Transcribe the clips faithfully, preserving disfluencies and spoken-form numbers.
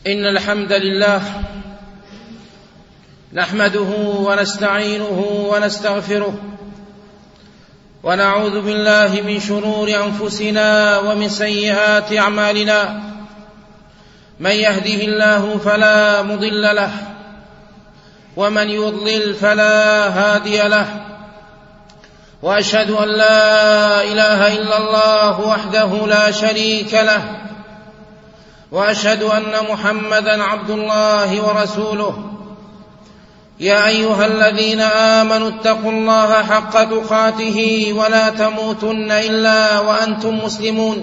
إن الحمد لله نحمده ونستعينه ونستغفره ونعوذ بالله من شرور أنفسنا ومن سيئات أعمالنا. من يهده الله فلا مضل له ومن يضلل فلا هادي له، وأشهد أن لا إله إلا الله وحده لا شريك له، وأشهد أن محمدًا عبد الله ورسوله. يا أيها الذين آمنوا اتقوا الله حق تقاته ولا تموتن إلا وأنتم مسلمون.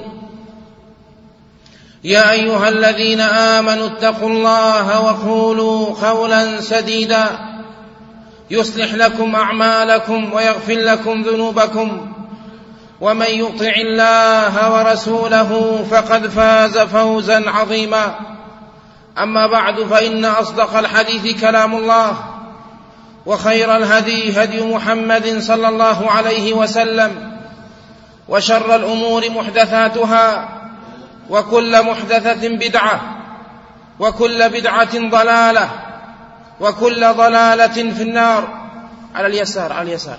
يا أيها الذين آمنوا اتقوا الله وقولوا قولا سديدا يصلح لكم أعمالكم ويغفر لكم ذنوبكم، ومن يطع الله ورسوله فقد فاز فوزا عظيما. أما بعد، فإن أصدق الحديث كلام الله، وخير الهدي هدي محمد صلى الله عليه وسلم، وشر الأمور محدثاتها، وكل محدثة بدعة، وكل بدعة ضلالة، وكل ضلالة في النار. على اليسار على اليسار.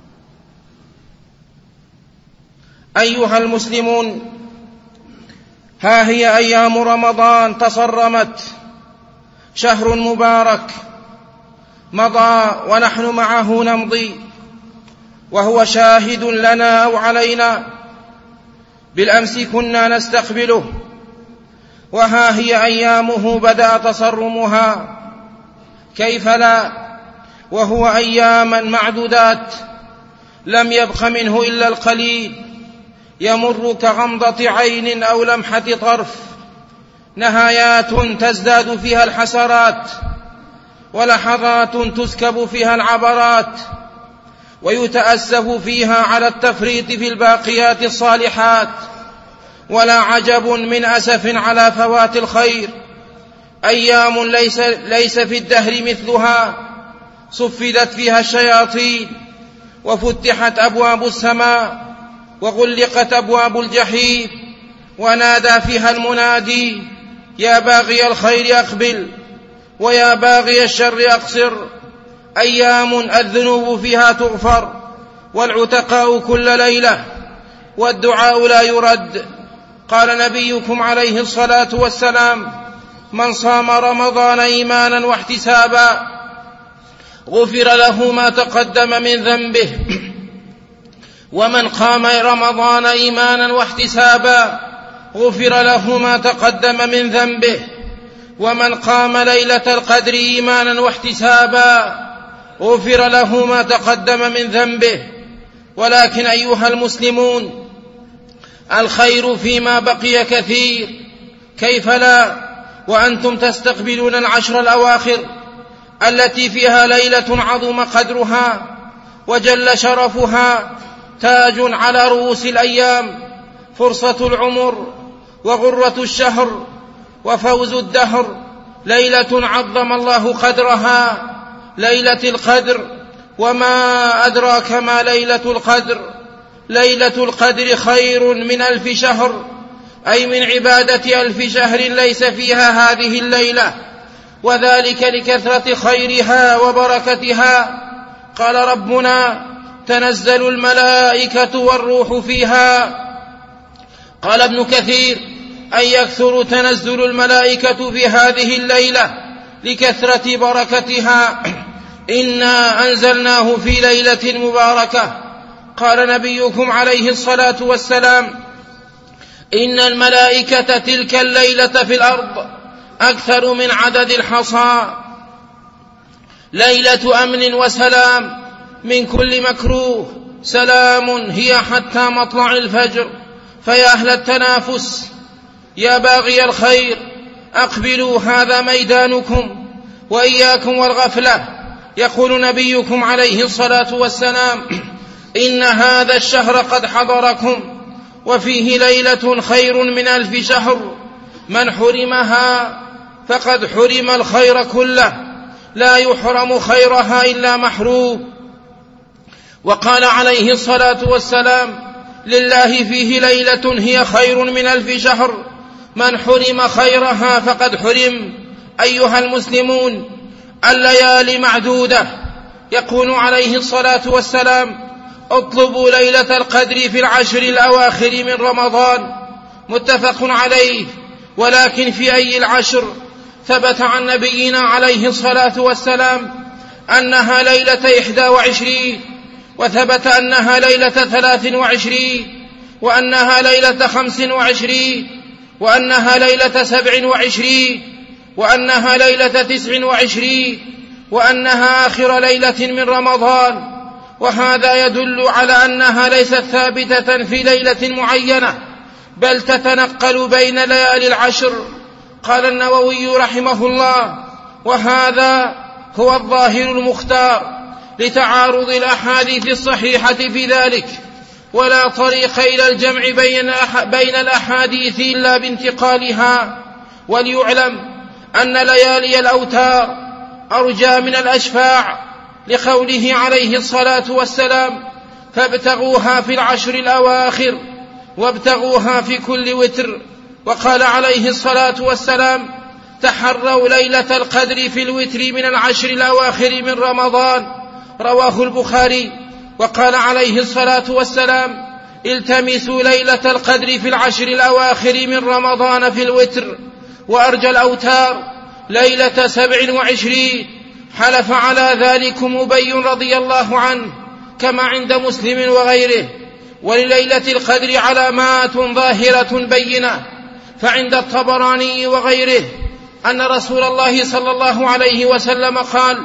أيها المسلمون، ها هي أيام رمضان تصرمت، شهر مبارك مضى ونحن معه نمضي، وهو شاهد لنا أو علينا. بالأمس كنا نستقبله، وها هي أيامه بدأ تصرمها. كيف لا وهو أياما معدودات، لم يبق منه إلا القليل، يمر كغمضة عين أو لمحة طرف. نهايات تزداد فيها الحسرات، ولحظات تسكب فيها العبرات، ويتأسف فيها على التفريط في الباقيات الصالحات. ولا عجب من أسف على فوات الخير. أيام ليس, ليس في الدهر مثلها، صفدت فيها الشياطين، وفتحت أبواب السماء، وغلقت أبواب الجحيم، ونادى فيها المنادي: يا باغي الخير أقبل، ويا باغي الشر أقصر. أيام الذنوب فيها تغفر، والعتقاء كل ليلة، والدعاء لا يرد. قال نبيكم عليه الصلاة والسلام: من صام رمضان إيمانا واحتسابا غفر له ما تقدم من ذنبه، ومن قام رمضان إيمانا واحتسابا غفر له ما تقدم من ذنبه، ومن قام ليلة القدر إيمانا واحتسابا غفر له ما تقدم من ذنبه. ولكن أيها المسلمون، الخير فيما بقي كثير. كيف لا وأنتم تستقبلون العشر الأواخر التي فيها ليلة عظم قدرها وجل شرفها، تاج على رؤوس الأيام، فرصة العمر، وغرة الشهر، وفوز الدهر. ليلة عظم الله قدرها، ليلة القدر. وما أدراك ما ليلة القدر؟ ليلة القدر خير من ألف شهر، أي من عبادة ألف شهر ليس فيها هذه الليلة، وذلك لكثرة خيرها وبركتها. قال ربنا: تنزل الملائكة والروح فيها. قال ابن كثير: أن يكثر تنزل الملائكة في هذه الليلة لكثرة بركتها. إنا أنزلناه في ليلة مباركة. قال نبيكم عليه الصلاة والسلام: إن الملائكة تلك الليلة في الأرض أكثر من عدد الحصى، ليلة أمن وسلام من كل مكروه، سلام هي حتى مطلع الفجر. فيا أهل التنافس، يا باغي الخير، أقبلوا، هذا ميدانكم، وإياكم والغفلة. يقول نبيكم عليه الصلاة والسلام: إن هذا الشهر قد حضركم، وفيه ليلة خير من ألف شهر. من حرمها فقد حرم الخير كله، لا يحرم خيرها إلا محروم. وقال عليه الصلاة والسلام: لله فيه ليلة هي خير من ألف شهر، من حرم خيرها فقد حرم. أيها المسلمون، الليالي معدودة. يقول عليه الصلاة والسلام: اطلبوا ليلة القدر في العشر الأواخر من رمضان. متفق عليه. ولكن في أي العشر؟ ثبت عن نبينا عليه الصلاة والسلام أنها ليلة إحدى وعشرين، وثبت أنها ليلة ثلاث وعشرين، وأنها ليلة خمس وعشرين، وأنها ليلة سبع وعشرين، وأنها ليلة تسع وعشرين، وأنها آخر ليلة من رمضان. وهذا يدل على أنها ليست ثابتة في ليلة معينة، بل تتنقل بين ليالي العشر. قال النووي رحمه الله: وهذا هو الظاهر المختار لتعارض الأحاديث الصحيحة في ذلك، ولا طريق إلى الجمع بين الأحاديث إلا بانتقالها. وليعلم أن ليالي الأوتار أرجى من الأشفاع، لقوله عليه الصلاة والسلام: فابتغوها في العشر الأواخر وابتغوها في كل وتر. وقال عليه الصلاة والسلام: تحروا ليلة القدر في الوتر من العشر الأواخر من رمضان. رواه البخاري. وقال عليه الصلاة والسلام: التمسوا ليلة القدر في العشر الأواخر من رمضان في الوتر. وأرجى الأوتار ليلة سبع وعشرين. حلف على ذلك أبي رضي الله عنه كما عند مسلم وغيره. ولليلة القدر علامات ظاهرة بينة، فعند الطبراني وغيره أن رسول الله صلى الله عليه وسلم قال: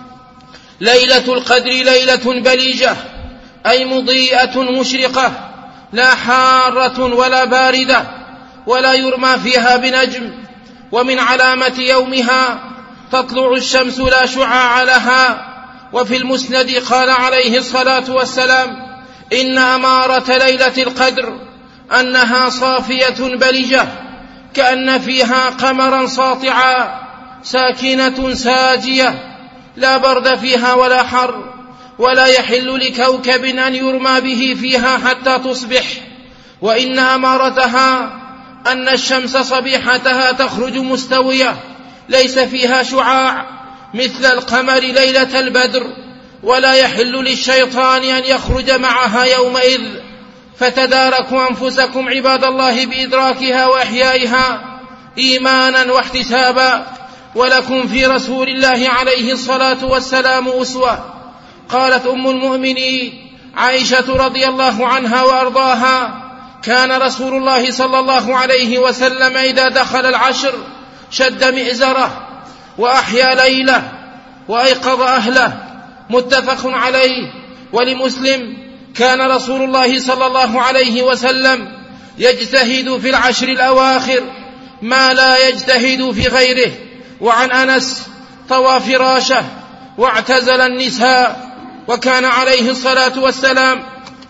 ليلة القدر ليلة بليجة، أي مضيئة مشرقة، لا حارة ولا باردة، ولا يرمى فيها بنجم. ومن علامة يومها تطلع الشمس لا شعاع لها. وفي المسند قال عليه الصلاة والسلام: إن أمارة ليلة القدر أنها صافية بلجة، كأن فيها قمرا ساطعا، ساكنة ساجية، لا برد فيها ولا حر، ولا يحل لكوكب أن يرمى به فيها حتى تصبح. وإن أمارتها أن الشمس صبيحتها تخرج مستوية، ليس فيها شعاع مثل القمر ليلة البدر، ولا يحل للشيطان أن يخرج معها يومئذ. فتداركوا أنفسكم عباد الله بإدراكها وإحيائها إيمانا واحتسابا، ولكم في رسول الله عليه الصلاة والسلام أسوة. قالت أم المؤمنين عائشة رضي الله عنها وأرضاها: كان رسول الله صلى الله عليه وسلم إذا دخل العشر شد مئزره وأحيا ليله وأيقظ أهله. متفق عليه. ولمسلم: كان رسول الله صلى الله عليه وسلم يجتهد في العشر الأواخر ما لا يجتهد في غيره. وعن أنس: طوى فراشه واعتزل النساء. وكان عليه الصلاة والسلام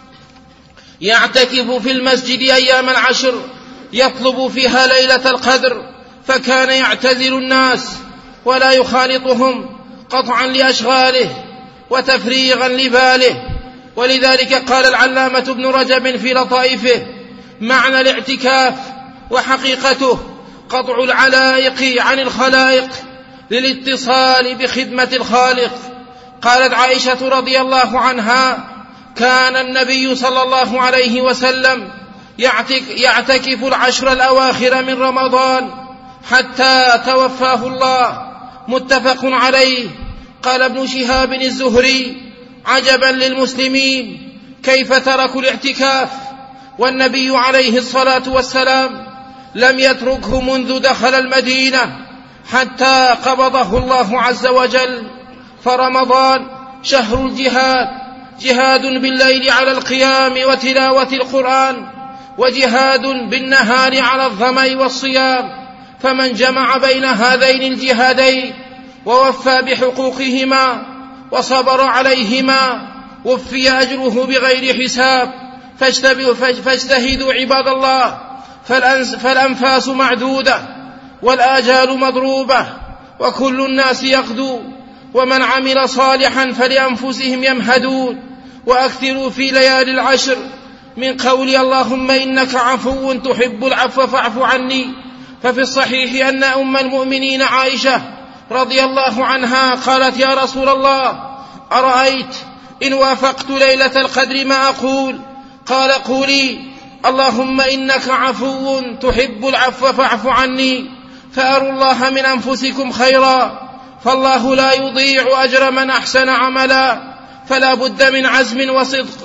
يعتكف في المسجد أيام العشر يطلب فيها ليلة القدر، فكان يعتزل الناس ولا يخالطهم قطعا لأشغاله وتفريغا لباله. ولذلك قال العلامة ابن رجب في لطائفه: معنى الاعتكاف وحقيقته قطع العلائق عن الخلائق للاتصال بخدمة الخالق. قالت عائشة رضي الله عنها: كان النبي صلى الله عليه وسلم يعتكف العشر الأواخر من رمضان حتى توفاه الله. متفق عليه. قال ابن شهاب الزهري: عجبا للمسلمين كيف تركوا الاعتكاف والنبي عليه الصلاة والسلام لم يتركه منذ دخل المدينة حتى قبضه الله عز وجل. فرمضان شهر الجهاد، جهاد بالليل على القيام وتلاوة القرآن، وجهاد بالنهار على الظمأ والصيام. فمن جمع بين هذين الجهادين ووفى بحقوقهما وصبر عليهما وفي أجره بغير حساب. فاجتهدوا عباد الله، فالأنفاس معدودة والآجال مضروبة، وكل الناس يغدو، ومن عمل صالحا فلأنفسهم يمهدون. وأكثروا في ليالي العشر من قول: اللهم إنك عفو تحب العفو فاعف عني، ففي الصحيح أن أم المؤمنين عائشة رضي الله عنها قالت: يا رسول الله، أرأيت إن وافقت ليلة القدر ما أقول؟ قال: قولي: اللهم إنك عفو تحب العفو فاعف عني، فأروا الله من أنفسكم خيرا، فالله لا يضيع أجر من أحسن عملا، فلا بد من عزم وصدق،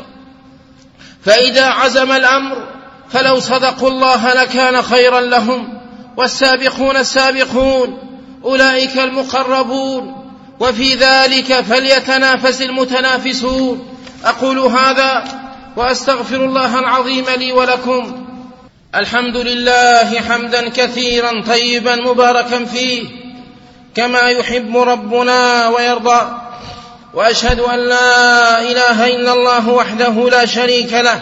فإذا عزم الأمر فلو صدقوا الله لكان خيرا لهم. والسابقون السابقون أولئك المقربون، وفي ذلك فليتنافس المتنافسون. أقول هذا وأستغفر الله العظيم لي ولكم. الحمد لله حمدا كثيرا طيبا مباركا فيه كما يحب ربنا ويرضى، وأشهد أن لا إله إلا الله وحده لا شريك له،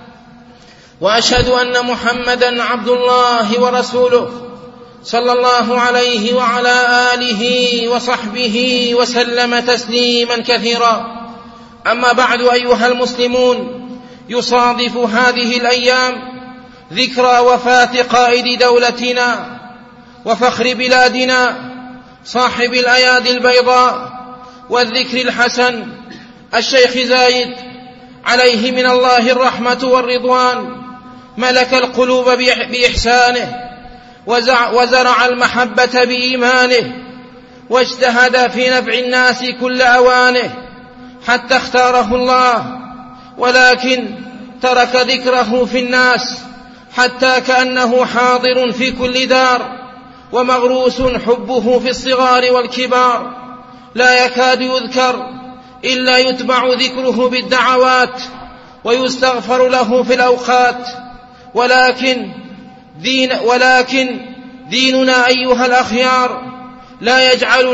وأشهد أن محمدا عبد الله ورسوله صلى الله عليه وعلى آله وصحبه وسلم تسليما كثيرا. أما بعد، أيها المسلمون، يصادف هذه الأيام ذكرى وفاة قائد دولتنا وفخر بلادنا صاحب الأيادي البيضاء والذكر الحسن الشيخ زايد عليه من الله الرحمة والرضوان. ملك القلوب بإحسانه وزرع المحبة بإيمانه، واجتهد في نفع الناس كل أوانه حتى اختاره الله، ولكن ترك ذكره في الناس حتى كأنه حاضر في كل دار، ومغروس حبه في الصغار والكبار، لا يكاد يذكر إلا يتبع ذكره بالدعوات ويستغفر له في الأوقات. ولكن دين ولكن ديننا أيها الأخيار لا يجعل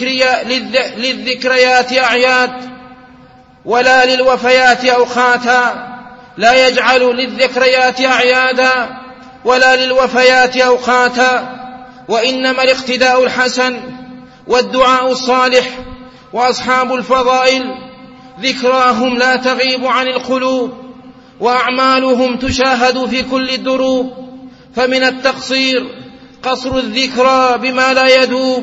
للذكريات أعياد ولا للوفيات أوقاتا، لا يجعل للذكريات أعيادا ولا للوفيات أوقاتا، وإنما الاقتداء الحسن والدعاء الصالح وأصحاب الفضائل ذكراهم لا تغيب عن القلوب، وأعمالهم تشاهد في كل الدروب، فمن التقصير قصر الذكرى بما لا يدوب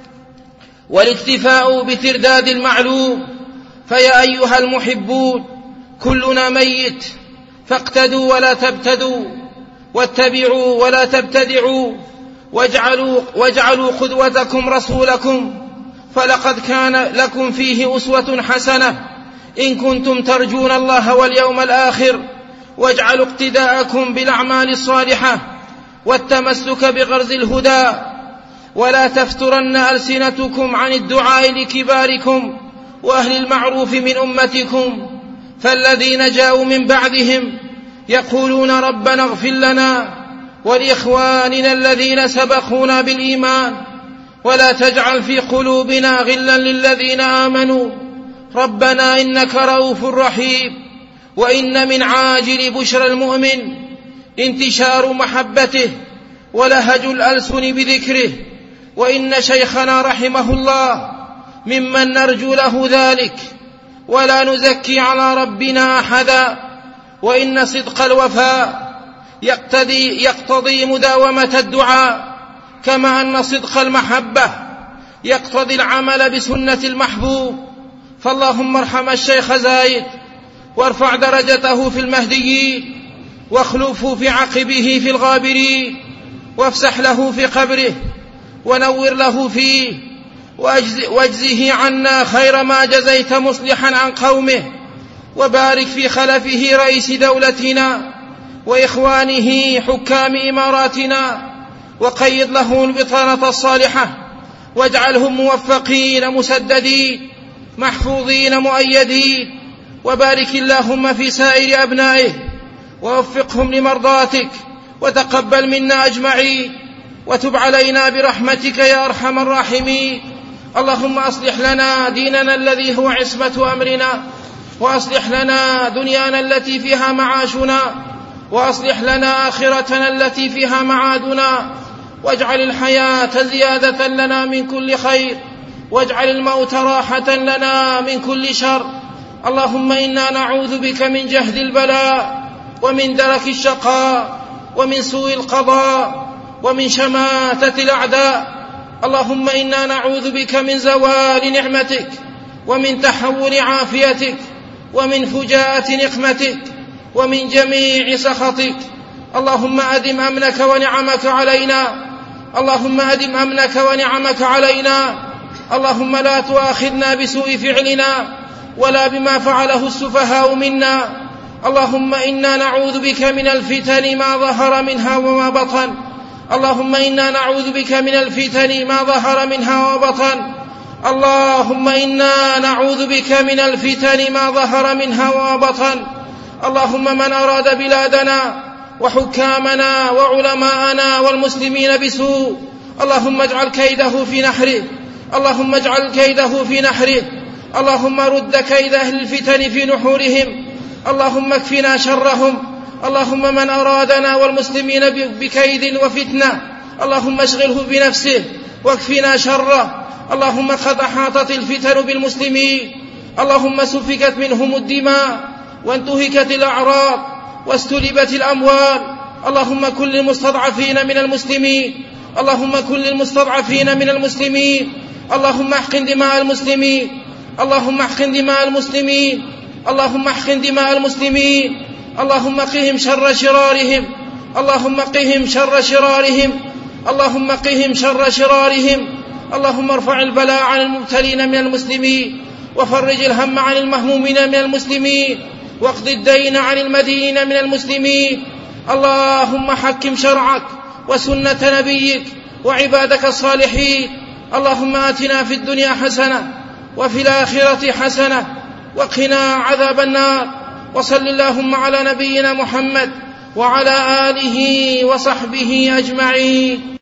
والاكتفاء بترداد المعلوم. فيا أيها المحبون، كلنا ميت، فاقتدوا ولا تبتدوا، واتبعوا ولا تبتدعوا، واجعلوا, واجعلوا قدوتكم رسولكم، فلقد كان لكم فيه أسوة حسنة إن كنتم ترجون الله واليوم الآخر. واجعلوا اقتداءكم بالأعمال الصالحة والتمسك بغرز الهدى، ولا تفترن ألسنتكم عن الدعاء لكباركم وأهل المعروف من أمتكم، فالذين جاءوا من بعدهم يقولون ربنا اغفر لنا ولإخواننا الذين سبقونا بالإيمان، ولا تجعل في قلوبنا غلا للذين آمنوا ربنا إنك رؤوف رحيم. وإن من عاجل بشرى المؤمن انتشار محبته ولهج الألسن بذكره، وإن شيخنا رحمه الله ممن نرجو له ذلك، ولا نزكي على ربنا أحدا. وإن صدق الوفاء يقتضي, يقتضي مداومة الدعاء، كما أن صدق المحبة يقتضي العمل بسنة المحبوب. فاللهم ارحم الشيخ زايد وارفع درجته في المهديين، واخلفه في عقبه في الغابرين، وافسح له في قبره ونور له فيه، واجزه عنا خير ما جزيت مصلحا عن قومه، وبارك في خلفه رئيس دولتنا وإخوانه حكام إماراتنا، وقيض له البطانة الصالحة، واجعلهم موفقين مسددين محفوظين مؤيدين، وبارك اللهم في سائر أبنائه ووفقهم لمرضاتك، وتقبل منا أجمعين، وتب علينا برحمتك يا أرحم الراحمين. اللهم أصلح لنا ديننا الذي هو عصمة أمرنا، وأصلح لنا دنيانا التي فيها معاشنا، وأصلح لنا آخرتنا التي فيها معادنا، واجعل الحياة زيادة لنا من كل خير، واجعل الموت راحة لنا من كل شر. اللهم إنا نعوذ بك من جهد البلاء، ومن درك الشقاء، ومن سوء القضاء، ومن شماتة الأعداء. اللهم إنا نعوذ بك من زوال نعمتك ومن تحول عافيتك ومن فجاءة نقمتك ومن جميع سخطك. اللهم أدم أمنك ونعمك علينا اللهم أدم أمنك ونعمك علينا. اللهم لا تؤاخذنا بسوء فعلنا ولا بما فعله السفهاء منا. اللهم إنا نعوذ بك من الفتن ما ظهر منها وما بطن اللهم إنا نعوذ بك من الفتن ما ظهر منها وبطن اللهم إنا نعوذ بك من الفتن ما ظهر منها وبطن. اللهم من أراد بلادنا وحكامنا وعلماءنا والمسلمين بسوء اللهم اجعل كيده في نحره اللهم اجعل كيده في نحره. اللهم رد كيد أهل الفتن في نحورهم. اللهم اكفنا شرهم. اللهم من أرادنا والمسلمين بكيد وفتنة اللهم اشغله بنفسه واكفنا شره. اللهم قد أحاطت الفتن بالمسلمين. اللهم سفكت منهم الدماء وانتهكت الأعراض واستلبت الأموال. اللهم كن للمستضعفين من المسلمين اللهم كن للمستضعفين من المسلمين. اللهم احقن دماء المسلمين اللهم احقن دماء المسلمين اللهم احقن دماء المسلمين. اللهم قهم شر شرارهم اللهم قهم شر شرارهم اللهم قهم شر شرارهم. اللهم ارفع البلاء عن المبتلين من المسلمين وفرج الهم عن المهمومين من المسلمين واقض الدين عن المدينين من المسلمين. اللهم حكم شرعك وسنة نبيك وعبادك الصالحين. اللهم آتنا في الدنيا حسنة وفي الآخرة حسنة وقنا عذاب النار. وصل اللهم على نبينا محمد وعلى آله وصحبه أجمعين.